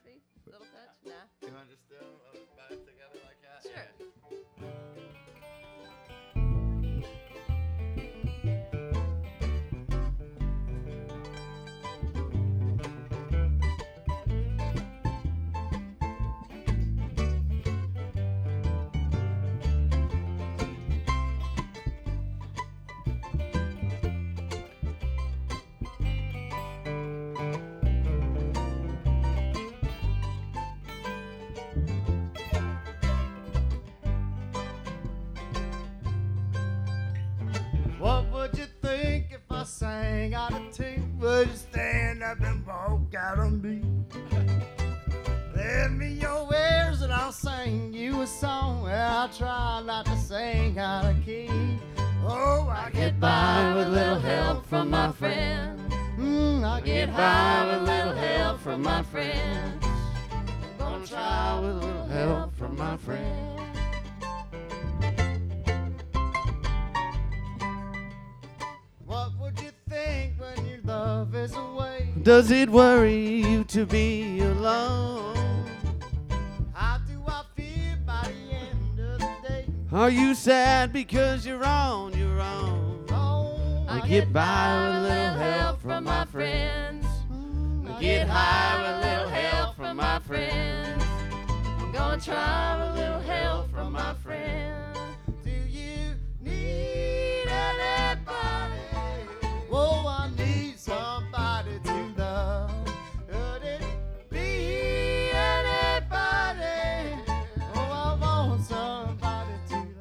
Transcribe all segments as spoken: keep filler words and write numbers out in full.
coffee? Little touch? Nah. You want to just do them uh, both together like that? Sure. Yeah. What would you think if I sang out of tune? Would you stand up and walk out on me? Lend me your ears and I'll sing you a song. Well, I'll try not to sing out of key. Oh, I get by with a little help from my friend. Mm, I get by with a little help from my friends. I'm gonna try with a little help from my friend. What would you think when your love is away? Does it worry you to be alone? How do I feel by the end of the day? Are you sad because you're on your own? Oh, I get by with a little help from my friends. I Get high with a little help from my friends. I'm gonna try with a little help from my friends. Do you need anybody? Oh, I need somebody to love. Could it be anybody? Oh, I want somebody to love.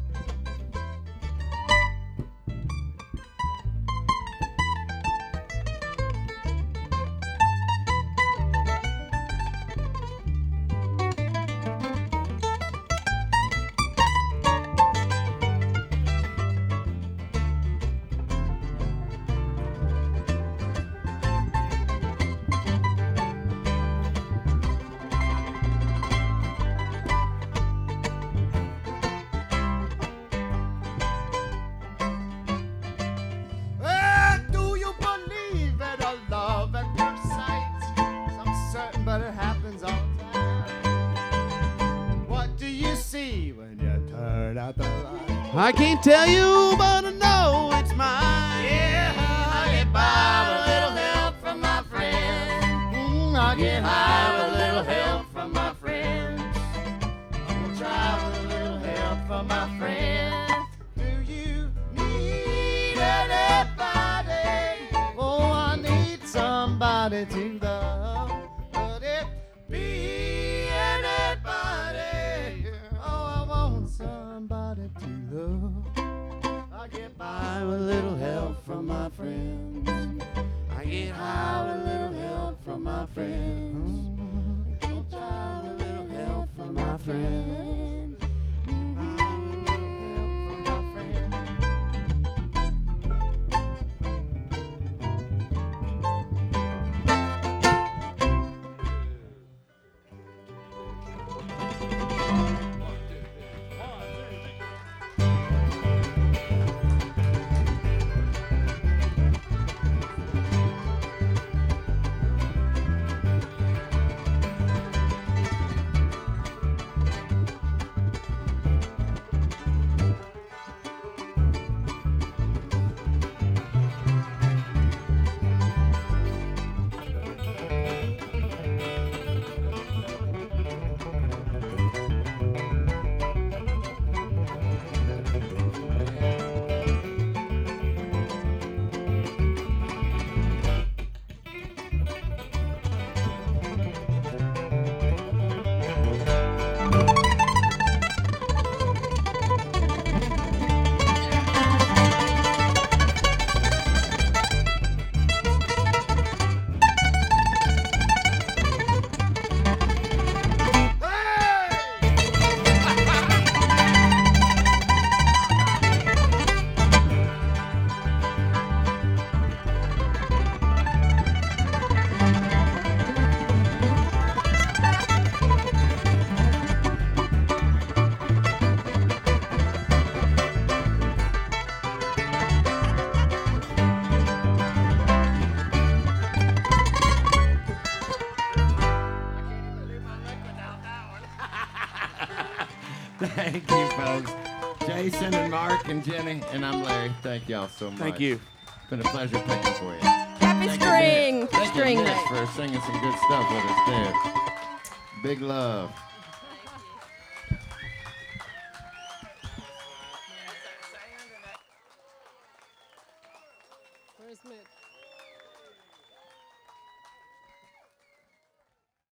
Well, do you believe in a love at first sight? I'm certain, but it happens all the time. What do you see when you turn out the light? I can't tell you, but I know it's mine. Yeah, I get by with a little help from my friends. Mm, I get high with a little help from my friends. I'm gonna try with a little help from my friends. Do you need anybody? Oh, I need somebody to love. Could it be anybody? Oh, I want somebody to love. I get by with a little help from my friends. I get high with a little help from my friends. I try with a little help from my friends. High with a little help from my friends. Thank you, folks. Jason and Mark and Jenny, and I'm Larry. Thank y'all so much. Thank you. It's been a pleasure picking for you. Happy Thank string. You, Thank string you, Mitch, night. for singing some good stuff with us, too. Big love. Where's Mitch?